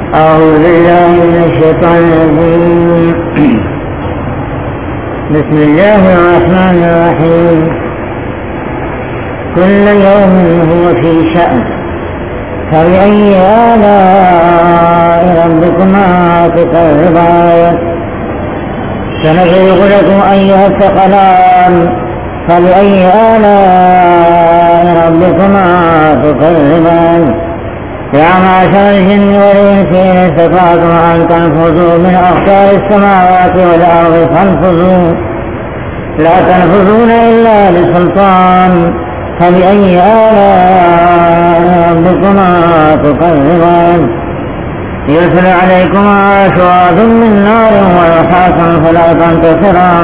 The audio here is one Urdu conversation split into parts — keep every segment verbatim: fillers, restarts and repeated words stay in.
أعوذ بالله من الشيطان الرجيم. بسم الله الرحمن الرحيم. كل يوم هو في شأن فبأي آلاء ربكما تكذبان سنفرغ لكم أيها الثقلان فبأي آلاء ربكما تكذبان يا معشر الجن والإنس إن استطعتم أن تنفذوا من أقطار السماوات والأرض فانفذوا لا تنفذون إلا بسلطان فبأي آلاء ربكما تكذبان يرسل عليكما شواظ من نار ونحاس فلا تنتصران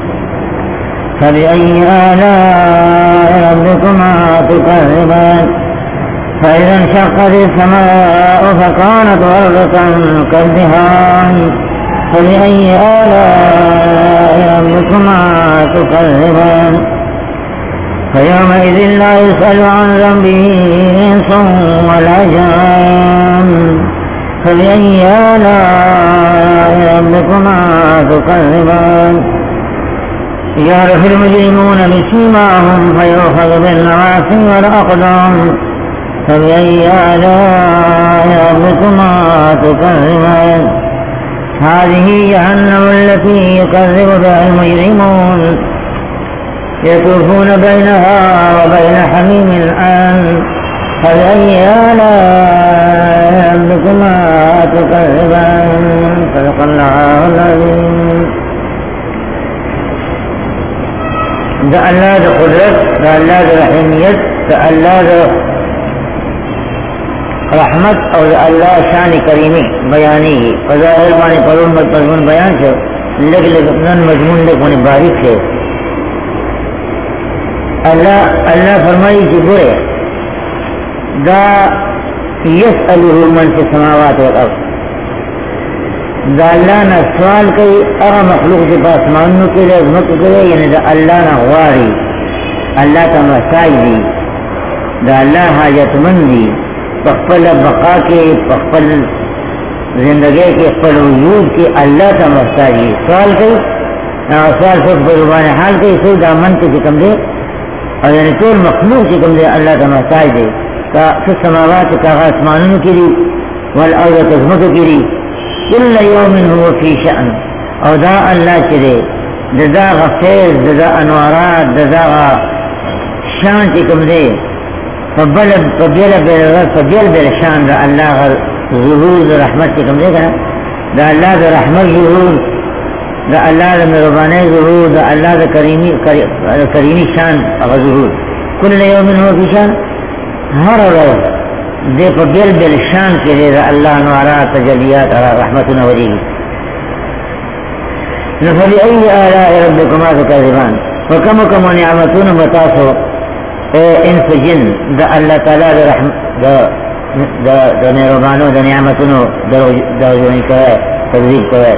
فبأي آلاء ربكما تكذبان فإذا انشقت السماء فكانت وردة كالدهان فبأي آلاء ربكما تكذبان فيومئذ لا يسأل عن ذنبه إنس ولا جان فبأي آلاء ربكما تكذبان يعرف المجرمون بسيماهم فيؤخذ بالنواصي والأقدام فبأي آلاء ربكما تكذبان هذه جهنم التي يكذب بها المجرمون يطوفون بينها وبين حميم آن فبأي آلاء ربكما تكذبان صدق الله العظيم. دا اللہ دا قدرت دا اللہ دا رحمیت دا اللہ دا رحمت اور دا اللہ شان کریمی بیانی ہی فضائل بانی پرون مضمون بیان چھو لگ لگ نن مضمون لگ منی باریک ہے. اللہ اللہ فرمائی کہ برے دا یسألہ من فی السماوات والارض دا اللہ نا سوال کئی اغا مخلوق سے پاسمانوں کے لئے عظمت کرے یعنی دا اللہ نا غواری اللہ تا مسائی دی دا اللہ حاجت من دی پخپل بقا کے پخپل زندگی کے پخپل وجود کے اللہ تا مسائی سوال کئی سوال سوک بزبان حال کئی سو دا من کے چکم دے اور یعنی طول مخلوق چکم دے اللہ تا مسائی دے کا فی السماوات کا آسمانوں کی لی والارض عظمتوں کی لی کل یوم هو فی شأن او دا اللہ چرے دا غفیز دا انوارات دا شان چکم دے فبیل بیل فبیل بیل شان دا اللہ ظہور دا رحمت چکم دے گا دا اللہ دا رحمت ظہور دا اللہ دا مربانے ظہور دا اللہ دا کریمی کریمی شان ظہور کل یوم هو فی شأن ہر روز دے پا بیل بیل شان کے دے دا اللہ نوارات تجلیات رحمت نوری نفلی ای آلاء ربکما تکذبان فکم کم نعمتون متاسو اے انس جن دا اللہ تعالی دا رحمت دا دا دا نعمانو دا نعمتونو دا جونی کوئے تذریب کوئے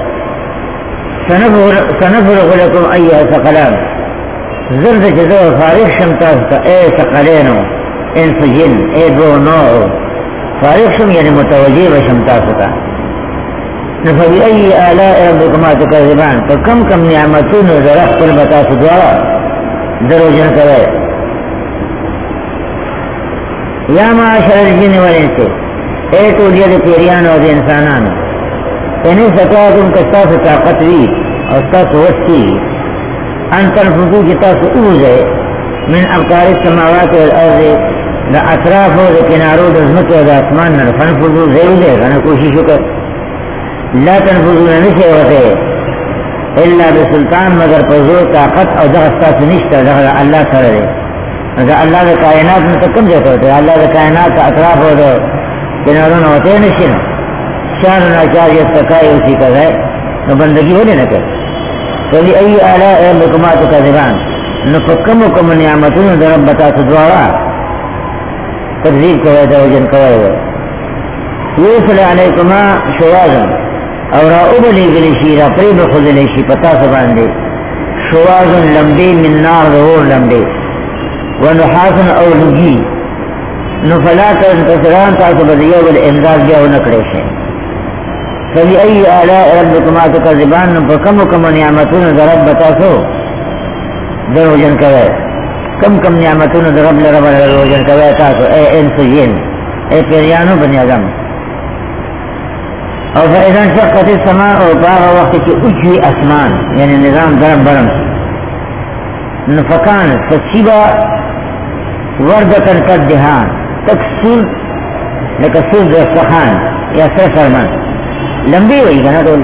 سنفرغ لکم ایها ثقلان زرد جزو فارغ شمتاستا اے ثقلینو انس جن اے دو نوع فارغ شم یعنی متوجہ بشمتا ستا نفبی ای آلاء ربکما تکذبان تو کم کم نعمتون ذرخ کل بتا سدوارا درو جن کرے یا معاشر الجن والانس اے تو لید پیریان و دی انسانان انہی ستاکم کستاس طاقت وی اور ستاس وستی ان تنفذو جتاس اوزے من ابطار السماوات والارض دا اطراف و دا کنارو دا زمت و دا اسمان نا فنفذو ضرور دے گا کوششو کر لا تنفذو نشے ہوتے الا بسلطان مگر پزور طاقت او دا استاس نشتا دا اللہ سر دے دا اللہ دا کائنات میں تکم دیتا ہوتے اللہ دا کائنات دا اطراف و دا کنارو نا ہوتے نشے نا شان ناچار یستقائی اسی کا ہے نو بندگی ہو دینا کر فلی ای آلاء ربکما تکذبان نفکم کم نعمتون دا رب بتا سدوارا تقدیر کوئے دا وجن کوئے ہوئے یوصل علیکما شوازن اور ابلی گلیشی را پریب خودلیشی پتا سباندے شوازن لمبے من نار دور لمبے ونحاسن او لگی نفلا تنتصران تاسو بدیو بل امداد بیاو نکڑے شے فبأي آلاء ربكما تكذبان فكم كم نعمتون ضرب بتاسو دروجن کوي کم کم نعمتون ضرب لرب دروجن کوي تاسو اے انس جن اے پیرانو بنی آدم او فإذا انشقت السماء باغ وقت کی اجوی اسمان یعنی نظام درم برم نفکان فسیبا وردتن کدهان تکسور لکسور دستخان یا سرفرمن لمبی ہوئی گنا دول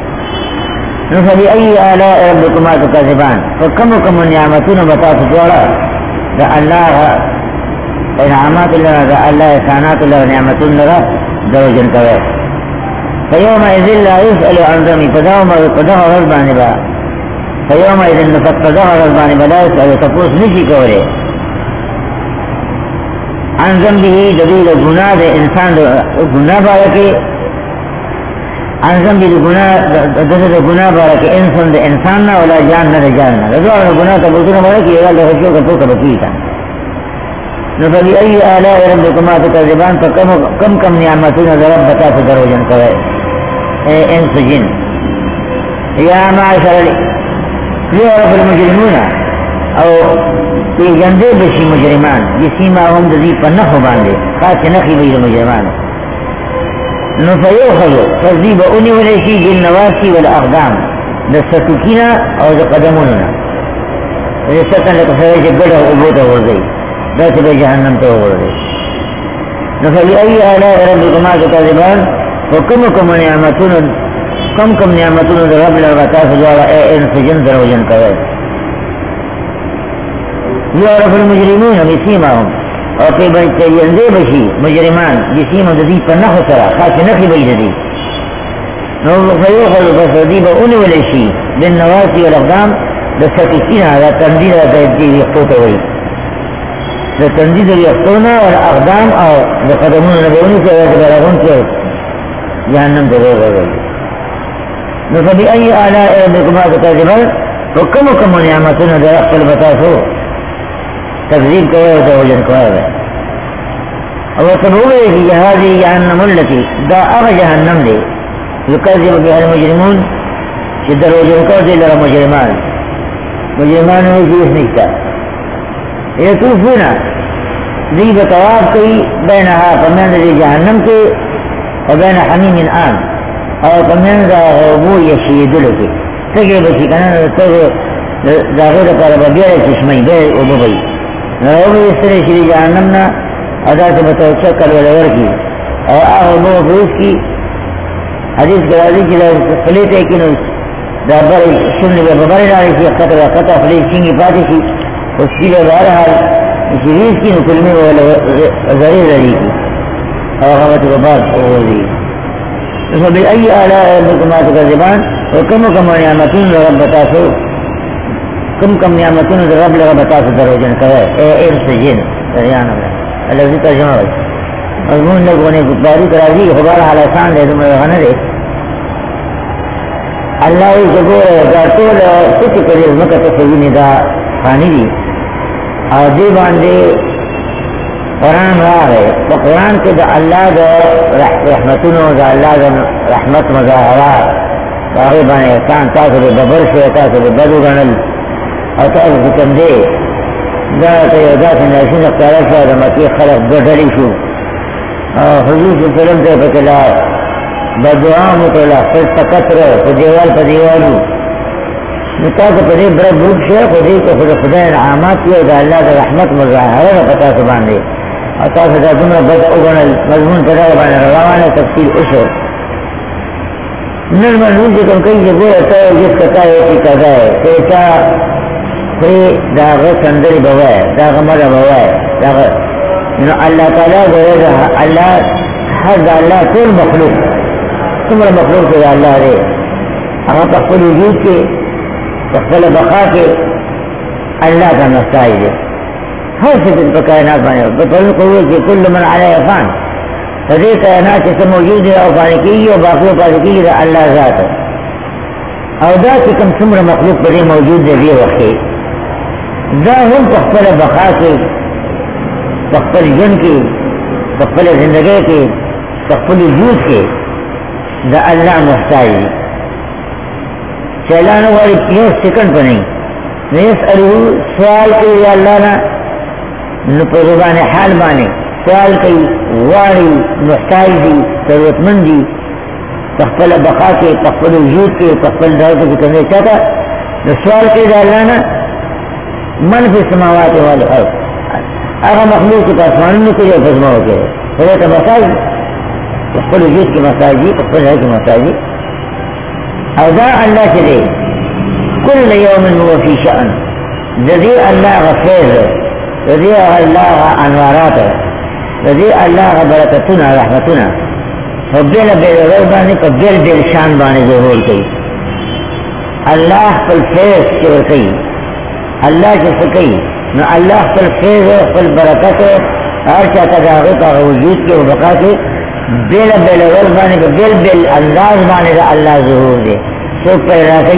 فبأي آلاء ربكما تكذبان فكم كم نعمتون بتاس جوڑا دا اللہ انعامات اللہ دا اللہ احسانات اللہ نعمتون لگا دروجن کوئے فيومئذ لا يسأل عن ذنبه فداوم فداه غضبان با فيومئذ فداه غضبان با لا يسأل تفوس نشي كوري عن ذنبه دلیل گناہ دے انسان دے گناہ بارکے عن ذنبه دے گناہ دے گناہ بارکے انسان دے انسان نہ ولا جان نہ جان نہ رضا گناہ تبوتنا بارکے یہ اللہ خشوع کا تو بکیتا فبأي آلاء ربكما تكذبان فكم كم كم نعمتون ضرب بتاس دروجن کوئے اے انس جن یا معاشر يعرف المجرمون او في جندے بشی مجرمان جسیما هم دزی پر نخو باندے خاص نخی بید مجرمان نفیوخلو فزیب اونی ولیشی جن نواسی والاقدام دستتوکینا او دا قدموننا رسطن لکفرش گڑا عبوتا ورزی دات بے جہنم تو ورزی نفبأي آلاء ربكما تكذبان وكم كم نعمتون کم کم نعمتون رب لغتا سجوارا اے انس جن دروجن کوئے يعرف المجرمون بسيماهم او كي بيتجنزي بشي مجرمان بسيمهم دي فنخو سرا خاص نخي بيجدي نو فيوخذ بصديب اوني ولشي بالنواسي والاقدام دستكين هذا تنديد هذا يخطوط وي ده تنديد يخطونا والاقدام او بقدمون نبوني كي يتبرغون كي جهنم تبوغ وي نو فبأي آلاء ربكما تكذبان وكم كم نعمتنا درق البتاسو تکذیب کوئے و توجن کوئے اور سبوئے کہ جہازی جہنم اللتی دا اغا جہنم دے یکذب بها المجرمون شدر وجن کو دے لگا مجرمان مجرمان ہوئی چیز نکتا یتوفونا دی بتواب کئی بینہا پمین دی جہنم کے و بین حمیم آن اور پمین دا غربو یشیدلو کے سگے بچی کنن سگے دا غیر پر بیر چشمی بیر و ببئی نووی اس طرح شری جہنمنا ادا سے بتوچہ کلولور کی اور آہو نو بروس کی حدیث کرازی کی فلیتے کنو دا بر سن لگا ببری ناری سی خطر خطر فلیت چنگی پاتی سی اس کی لئے بارحال شریف کی نکلمی وزریر رہی کی اور غمت ببار اوزی فبأي آلاء ربكما تكذبان وكم كم نعمتون رب بتاسو کم کم نعمتون رب لگا بتاس دروجن کوئے اے انس جن دریان اللہ ذکر جمع ہوئی مضمون لگونے باری کرازی خبار حالسان دے دم غنہ دے اللہ وی جگور جاتول کچھ کری ازمکہ تصوینی دا خانی دی اور دی باندے قرآن راہ ہے تو قرآن کے دا اللہ دا رحمتون دا اللہ دا رحمت مظاہرات باغی بانے احسان تاسو دے ببر سے تاسو دے بدو گنل اور تاسو کتن دے دا تیودا سے ناشین اختارت شاہ دا مکی خلق گردلی شو اور حضور صلی اللہ علیہ وسلم دے پتلا بدعام اتلا فیس تکتر فدیوال فدیوالو نتاکو پدی برد بھوک شاہ خودی کو خود خدا انعامات کیا دا اللہ دا رحمت مظاہرہ دا پتا سبان دے اور تاسو دا دنیا بد اگنل مضمون پتا بانے روانے تفصیل اشو نر مضمون جکم کئی جگو اتا ہے جس کتا ہے کی کتا ہے تیتا خری داغ سندری بوائے داغ مدہ بوائے داغ اللہ تعالیٰ گوئے دا اللہ حد دا اللہ کل مخلوق سمر مخلوق دا اللہ رے اگر تخفل وجود کے تخفل بقا کے اللہ کا نستائی دے ہر شکل پر کائنات بانے بطول قوے کہ کل من علیہ فان فدے کائنات سے موجود ہے اور پانے کی اور باقی پانے کی دا اللہ ذات ہے اور دا کہ کم سمر مخلوق پر موجود دے بھی وقت دا ہم تخفل بقا کے تخفل جن کے تخفل زندگی کے تخفل وجود کے دا اللہ محتاج دی چلانو والی یو سیکنڈ پہ نہیں نیسألو سوال کی یا اللہ نا نپو زبان حال بانے سوال کی واری محتاج دی ضرورت مند دی تخفل بقا کے تخفل وجود کے تخفل دارت کی کرنے چاہتا سوال کی یا اللہ نا من فی السماوات والارض اگر مخلوق کے پاسمانوں میں کوئی فضمہ ہو کے حضرت مساج تخفل وجود کی مساجی تخفل ہے کی مساجی اوضاء اللہ سے دے کل یوم هو فی شأن جدی اللہ غفیر جدی اللہ انوارات جدی اللہ برکتنا رحمتنا فبیل بیل غربانی فبیل بیل شان بانی ظہور کی اللہ پل فیض کی ورکی اللہ کی سکی نو اللہ پل فیض پل برکت ہر چاہتا جاغی پا وجود کے وبقا کے بیل بیل غربانی فبیل بیل انداز بانی دا اللہ ظہور دے سوک پیدا کئی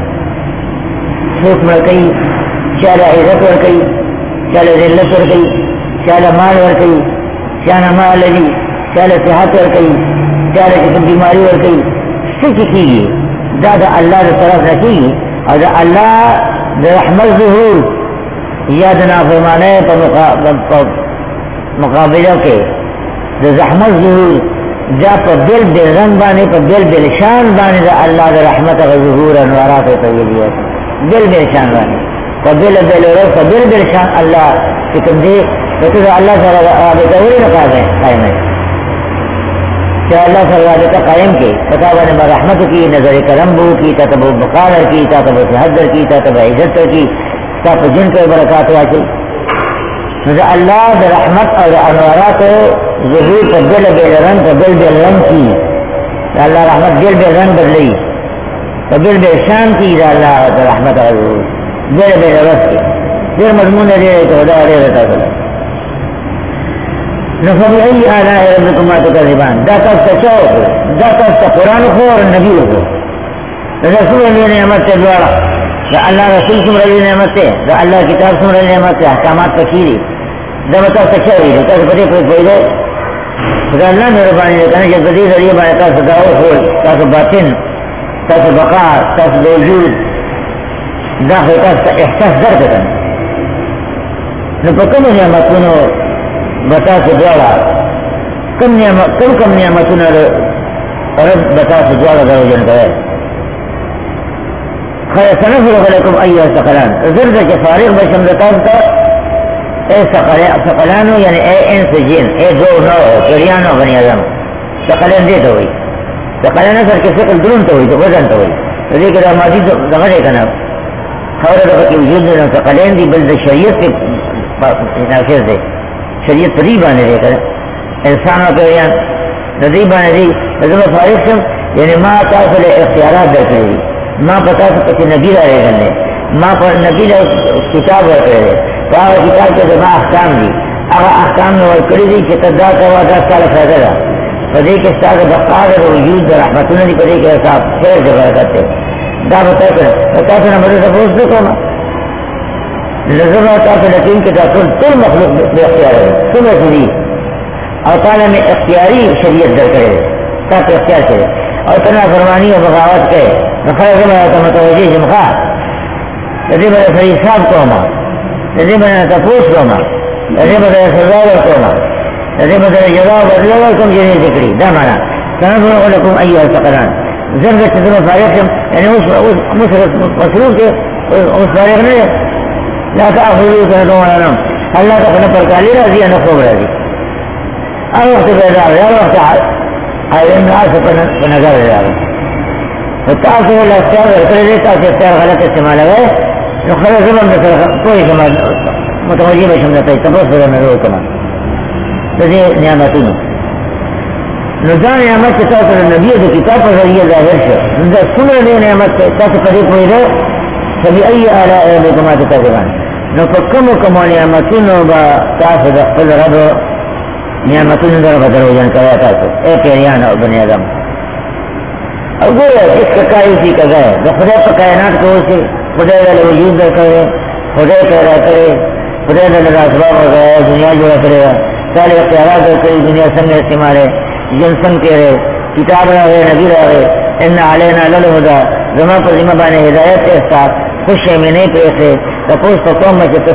سوک مرکئی چالا عزت ورکئی چالا ذلت ورکئی چالا مال ورکئی چالا مال لگی چالا صحت ورکئی چالا کسی بیماری ورکئی سکی کی گئی دا دا اللہ دا طرف رکی گئی اور دا اللہ دا رحمت ظہور یا دا نافرمانے پا مقابلہ کے دا زحمت ظہور جا پا بل بل رنگ بانے پا بل بل شان بانے دا اللہ دا رحمت و ظہور انوارات طویلی ہے بل بل شان بانے پا بل بل رنگ پا بل بل شان اللہ کتن دے تو دا اللہ سر رابطہ ولی نقاض ہے قائم ہے کہ اللہ سر رابطہ قائم کے پتا بانے با رحمت کی نظر کرم بو کی تا تب بقادر کی تا تب صحدر کی تا تب عزت کی تا تب جن کے برکات واچی دا اللہ دا رحمت اور انوارات ظہور کا دل بیل رنگ کا دل بیل رنگ کی اللہ رحمت دل بیل رنگ بدلی کا دل بیل شان کی اللہ رحمت ظہور دل بیل رنگ کی دل مضمون دے تو خدا دے رہتا ہے نفبئی آلاء ربکما تکذبان دا کس کا چوک دا کس کا قرآن کو اور نبی کو رسول علی نعمت سے دوارا دا اللہ رسول سمر علی نعمت سے دا اللہ کتاب سمر علی نعمت سے احکامات پکیری دا بتا سکتا ہوئی دا کس پتے کوئی کوئی دے خدا اللہ میرے بانی لیتا ہے جب بدی ذریعہ بانی تاس دعو خول تاس باطن تاس بقا تاس وجود داخل تاس احساس در کتن نپا کم نعمتونو بتاس دوارا کم نعمت کم کم نعمتونو رب بتاس دوارا در جن کرے خیر سنفرغ لکم ایوہ سقلان زرد کے فارغ بشم لکم تا اے سقلانو یعنی اے انس جن اے دو نو کریانو بنی آدم سقلان دے تو ہوئی سقلان اثر کے سقل درون تو ہوئی تو وزن تو ہوئی لیکن ماضی دغڑے کنا خور دغا کی وجود دینا سقلان دی بلد شریعت کے نافذ دے شریعت پری بانے دے کنا انسان و کریان ندی بانے دی نظم فارغ شم یعنی ما تاثل اختیارات در کرے دی ما پتا سکتی نبی را رہے گلے ما پر نبی را کتاب را کرے فاہ کتاب کے دماغ احکام دی اگر احکام میں ورکڑی دی کہ تدار کروا دس سال فائدہ دا پدے کے استاد بقار و وجود دا رحمتون دی پدے کے حساب خیر جگہ کرتے دا بتا کر بتا سے نمبر سے پوچھ دو کما لذر ہوتا کہ لکین کے تاثر تل مخلوق بے اختیار ہے تم ایسی اور تعالیٰ میں اختیاری شریعت در کرے تاکہ اختیار کرے اور تنا فرمانی و بغاوت کے نخیر زمان ہوتا متوجہ جمخا لذر بڑے فرید صاحب کو ہما لذر بڑے تفوس کو ہما لذر بڑے سزاور کو ہما لذر بڑے جزاو بدلو کم جنہی ذکری دا مانا سنفرغ لکم ایوہ سقلان زرد چیزم فارغ شم یعنی اس مصروف کے اس فارغ نہیں لا تأخذوا سنة ولا نوم اللہ کا فن پر کالی راضی ہے نفوب راضی ار وقت پیدا ہو ار وقت آئین ناس پنگر رہا فتاثر اللہ اختیار اتر دیتا کہ اختیار غلط استعمال ہے نخل زبان بسر کوئی کمال متوجہ بشم نتا ہے تبوس بدا میں رو کمال تجھے نعمتون نزا نعمت کے ساتھ نبی دو کتاب پر ذریعہ ظاہر شو نزا سمر دے نعمت سے تاثر قریب ہوئی دے فبی ای آلاء ربکما تکذبان نو پکمو کمو نعمتون با تاثر دخل رب نعمتون در بدر ہو جان کرا تاثر اے پیریان اور بنی آدم اور گویا جس کا کائی اسی کا گئے جو خدا پر کائنات کو اسے خدا دل وجود در کرے خدا پیدا کرے خدا دل اسباب ہو گئے دنیا جوڑا کرے گا سارے اختیارات در کرے دنیا سنگ استعمال ہے جن سنگ کے رہے کتاب راغے نبی راغے ان علینا للہدا زمان پر ذمہ بانے ہدایت کے ساتھ خوش میں نہیں پیسے تپوس تقوم میں سے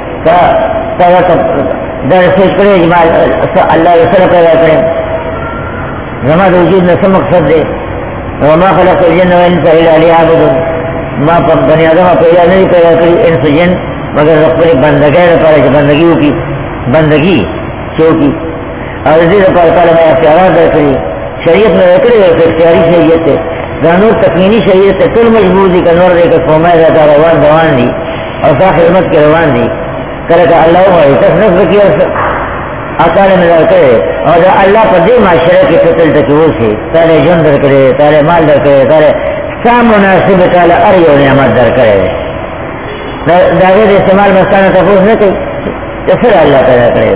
در سوچ کرے جمال اللہ رسول پیدا کریں زمان وجود میں سب مقصد دے وما خلق الجن والانس الا ليعبدون ما بنی آدم پیدا نہیں پیدا کری انس جن مگر رب بندگی رپارے بندگیوں کی بندگی چوکی اور اسی رپار تعالیٰ میں اختیارات در کری شریعت میں رکھے ہوئے اختیاری شریعت سے دانور تکمینی شریعت سے کل مجبور دی کنور دے کر فومائے رہتا روان دوان دی اور صاحب خدمت کے روان دی کرے کہ اللہ ہوئی تصنف رکی اور اکالے میں در کرے اور اللہ پر دے معاشرہ کی فتل تکیور سے تارے جن در کرے تارے مال در کرے تارے سام مناسب تعالیٰ اری و نعمت در کرے داغیر استعمال مستانہ تفوز نہ کئی تو پھر اللہ پیدا کرے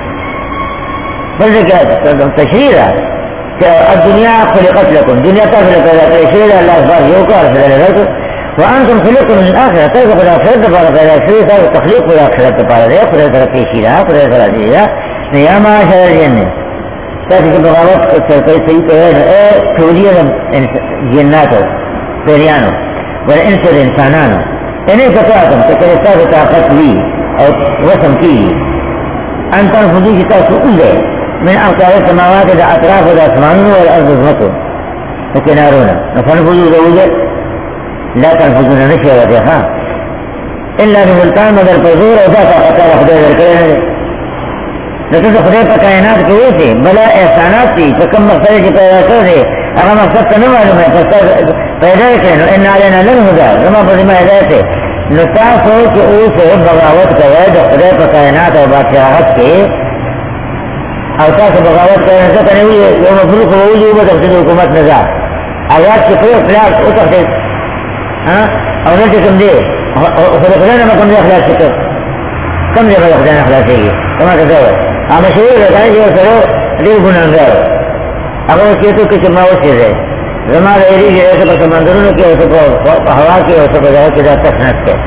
بلکہ کیا تشریح ہے کہ الدنیا خلقت لکم دنیا کا خلق پیدا کرے شیر اللہ اخبار یو کا ارسل لکم وانتم خلقتم من آخرہ تیسا خدا آخرت پارا پیدا شیر سا تخلیق خدا آخرت پارا دے خدا ترقی شیرہ خدا ترقی شیرہ یا معاشر الجن تاکہ کہ بغاوت سرکر صحیح تو ہے اے ٹھولیہ جناتو پیریانو والانس الانسانانو انہیں فتاکم کہ کرستا کو طاقت لی اور وسم کی انتر فضو کی تاکو اولے من أقطار السماوات إلى أطراف الأسمان والأرض ازمته وكنارونا فنفذوا ذوجة لا تنفذون نشوة ها إلا بملتان مدر فزور وذاك أقطار خدای ذرکرین لکن خدای پا کائنات کے ہوئے تھے بلا احسانات تھی فکم مقصد کی پیدا کر دے اگر مقصد کا نہ معلوم ہے فقصد پیدا کریں ان علینا للہدا زمان پر ذمہ ہدایت ہے نتاس ہو کہ اوسے بغاوت کرے جو خدای پا کائنات اور بادشاہت کے اور تاسو بغاوت کرنے سے کرنے ہوئی ہے وہ مفروق ہو ہوئی وہ تفصیل حکومت نظام آزاد کے پورے اخلاق وہ تفصیل اور نہ کم دے خود خدانا میں کم دے اخلاق سے کر کم دے خود خدانا اخلاق سے گی کما کہتا ہے آپ مشہور رہتا ہے جو سرو دل گناہگار اگر وہ کہتو کہ چما وہ چیز ہے زمان ایری کی ایسے پر سمندروں کی ایسے پر ہوا کی ایسے پر جاؤ کی ذات تسنت کے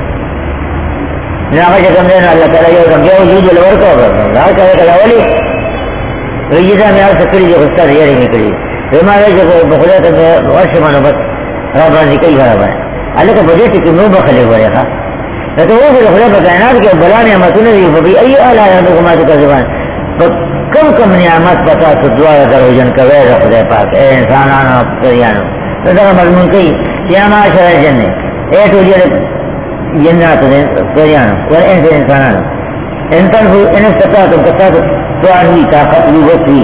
ناغا جکم دینا اللہ تعالیٰ جو رمجا وجود الور کو اللہ کہے کہ اولی رجیدہ میں آپ سکری جو خستہ ریاری نکلی ہمارے جو بخلیت میں ورش منوبت رب رازی کئی بھرا بھائی اللہ کا بجیٹی کی نو بخلے ہوئے خواہ لیکن وہ پھر خلیت کائنات کے بلا نعمتوں نے دی فبی ای آلہ یا حکومات کا زبان کم کم نعمت پتا تو دعا کرو جن کا ویر خدا پاک اے انسانانو پریانو تو در مضمون کئی یا معاشر جننے اے تو جن جنات پریانو اور انس انسانانو انسان ان استطاعتم کساتو تو آنوی طاقت لی وقتی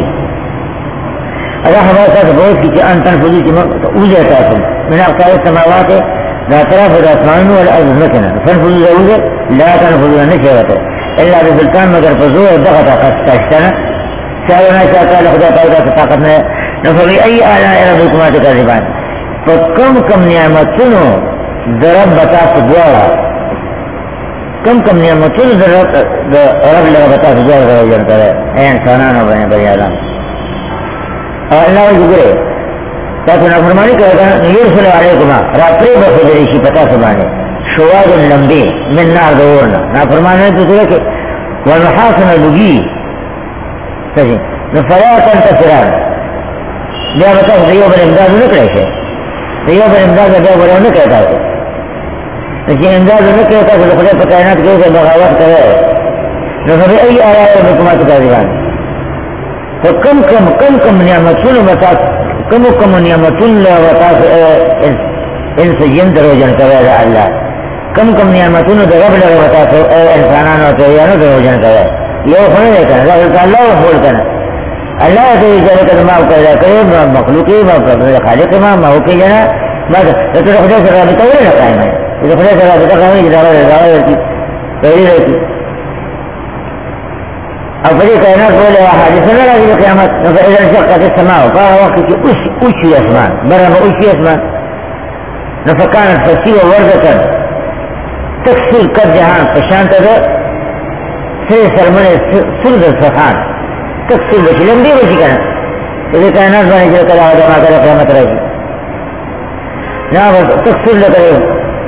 اگر ہمارے ساتھ بہت کی کہ انتن فضی کی اوجہ تاکم من اقطار السماوات لا طرف الاسمان والارض مکنا فنفضی ذوجہ لا تنفضی نشوتا الا بسلطان مگر فضو دغت قصتنا شاہدنا شاہتا لخدا پاودا طاقت میں نفضی ای آلاء ربکمات کا زبان فکم کم نعمتنو درب بتا سدوارا کم کم نعمتوں سے رب لگا بتا سجا کرو جن کرے اے انسانانو بنے بری آدم اور اللہ کو گرے تاکہ نافرمانی کرے گا یرسل علیکما راتری بخدریشی پتا سبانے شواد لمبی من نار دورنا نافرمانی تو سرے کہ ونحاسن لگی سجی نفیاتن تسران بیا بتا دیو بر امداد نکڑے سے دیو بر امداد بیا بر نکڑتا ہے لیکن انداز نہ کہتا کہ خدا پر کائنات کے اوپر بغاوت کرے نہ کبھی ای آیا ہے حکومت کا دیوان تو کم کم کم کم نعمتوں بتا کم کم نعمتوں بتا ان سے جن درو جن کرے اللہ کم کم نعمتوں رب لگا بتا تو اے انسانانو تو یا نہ درو جن کرے یہ ہونے دیتا ہے اللہ بول کر اللہ تو یہ کہ ما پیدا کرے مخلوقی ما خالق ما ما ہو کے جنا بس تو خدا سے رابطہ ہو رہا ہے إذا خليت لا بتقوى إذا غير غير غير أو فريق كائنات ولا حادث لا لا في القيامة فإذا انشقت السماء قال وقت وش وش يسمع برا وش يسمع فكانت فسيوة وردة تكسر كالجهان فشان تذا سيسر من سرد الصفحان تكسر بشي لم دي بشي كانت إذا كائنات بني جل كلا هذا ما كلا قيامة رجل نعم تكسر لك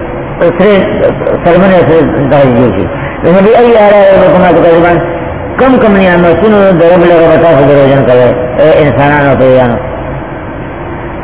سرمنے سے دہائی کی نبی ای آلاء ربکما کا زبان کم کم نعمتوں درب لگا بتا سے دروجن کرے اے انسانانو پیانو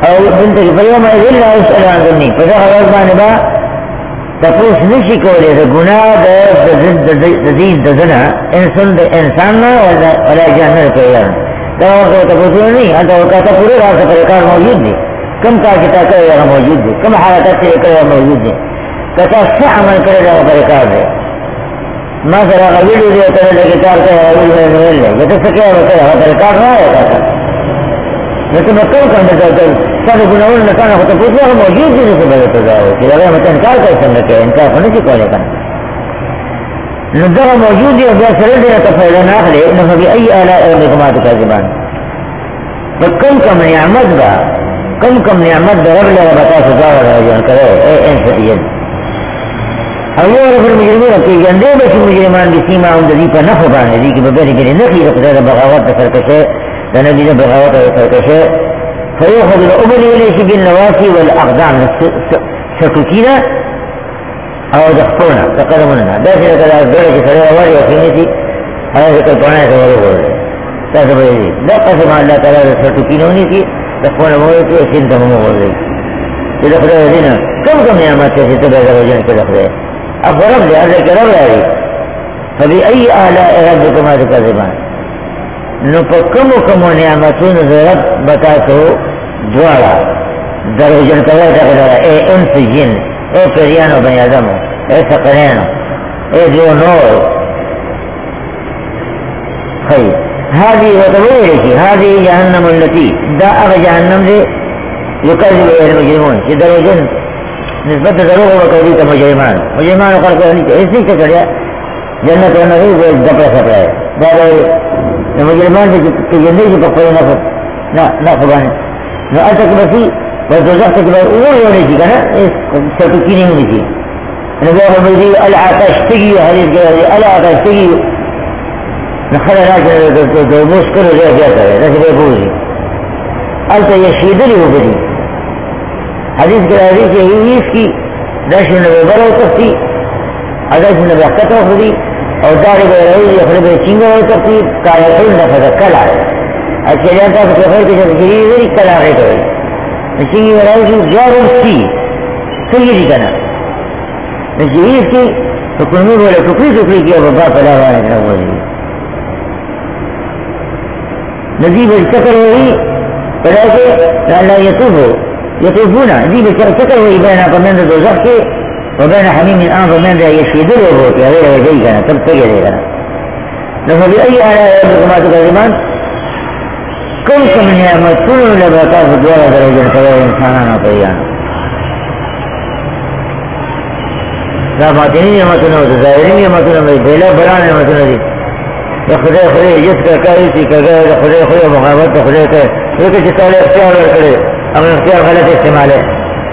او دلته په یوم ایذ لا یسأل عن ذنبی په دغه ورځ باندې به تپوس نشي کولی د ګناه د دې د زنا انسان د انسان نه ولا جانور پیدا دا وخت تپوسونه نه هلته وکاته پورې راځه پر کار موجود دي کم کار چې تا کوي هغه موجود دي کوم حالات چې کوي موجود دي کته څه عمل کړی دا پر کار دی ما سره هغه ویډیو دی ته لګی کار کوي هغه ویډیو نه ویل دا څه کوي هغه پر کار نه راځي نو ته نو کوم څنګه ته څنګه ګناونه نه کنه ته پوښتنه هغه موجود دي نو څه به ته دا چې هغه مته انکار کوي څنګه کوي انکار نه کوي کولای کنه نو دا موجود دی بیا سره دې ته فائدہ نه اخلي نو به ای اعلی ربکما تکذبان فکم کم نعمت با کم کم نعمت در رب له بتا سزا ورجان کرے اے انسان اور رب المجرمین کی گندے بچ مجرمان دی سیما اون دی پر نفع باندې دی کی به بری نه کی خدای بغاوت سرکشه د نبی د بغاوت سرکشه فيأخذ الأمر إليه بالنواسي والأقدام ستكينا أو دخطونا تقدمنا داخل كذا الدرجة سريع واري وخينتي هذا كالطعنات ورغوه تاسب يزيد لا قسم الله تعالى ستكينوني في دخونا مويتي وسنت ممغوه إذا خذا يزينا كم كم نعمات تسيطبع زوجين كذا خذا أفرم لي أرضك رب لاري فبأي آلاء ربكما تكذبان نو په کومو کومو نعمتونو رب بتاسو دواړه دروژن کوي دا غره اے انس جن اے پریانو بنی آدمو اے ثقلینو اے جو نور خی هذه وتويلك هذه جهنم التي دا اغا جهنم دي يكذب الى المجرمون چې دروژن نسبت دروغ وکړي ته مجرمان مجرمان خلق نه هیڅ څه کړیا جنت نه وي د په سره دا المجرمان في جنيه بقول نفس لا لا فبان نو أتك بسي وزوجتك بأول ونجي كنا ستكيني ونجي نقول بذي ألا تشتغي حديث قال ألا تشتغي نخل راجل دوموس كله زي جاتا ناس بيقولي أنت يشهد لي وبدي حديث قال هذه هي يسكي داش النبي برو تفتي هذا النبي أخطأ وخذي اور داری بے رہی اخرب چنگا ہو سکتی کایتون نفذ کلا اچھا جانتا کہ خیر کے جب گری ہوئی کلا غیت ہوئی چنگی بے رہی کی جواب سی سیدی کنا جیس کی حکومی بولے ٹکری ٹکری کیا بابا پلا ہوا ہے وہ نجیب چکر ہوئی پلا کے اللہ یتوب ہو یتوبونا نجیب چکر ہوئی بینا پمند دوزخ کے وبين حميم الآن ومن ذا يشهد له بوتي غير وجهي كان تب تجري كان لما بأي آلاء ربكما تكذبان كل كم نعمتون لبقاء في الدولة درجة فلا إنسانا طيانا لا باطنين نعمتون وتظاهرين نعمتون بلا بران نعمتون دي خدای خدای جس کا کاری کا خدای خدای مقابلت خدای کا ایک چتال اختیار کرے ہم اختیار غلط استعمال ہے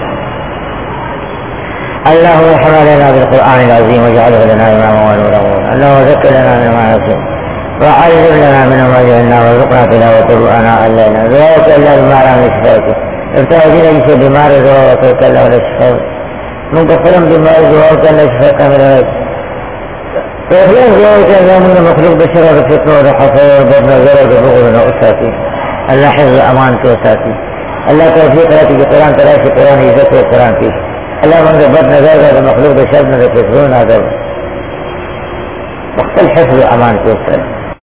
اللهم ارحم علينا بالقرآن العظيم واجعله لنا إماما ونورا اللهم ذكر لنا مما نسي وعلم لنا منه ما جهلنا وارزقنا تلاوته آناء الليل ذلك إلا بما رحم شفاك ابتغى دين جسد بما رزقه وتوكل له ولا شفاك منتصرا بما رزقه وكان شفاك من غير فإخلاص ذلك أن من مخلوق بشر الفتنة والحصير وبدنا زرق بغضنا أساتي الله حفظ أمانك وساتي الله توفيق لك القرآن تلاشي قرآن يذكر القرآن فيه الله من بدنا زرق المخلوق بشرنا الفتنة هذا وقت الحفظ أمانك وساتي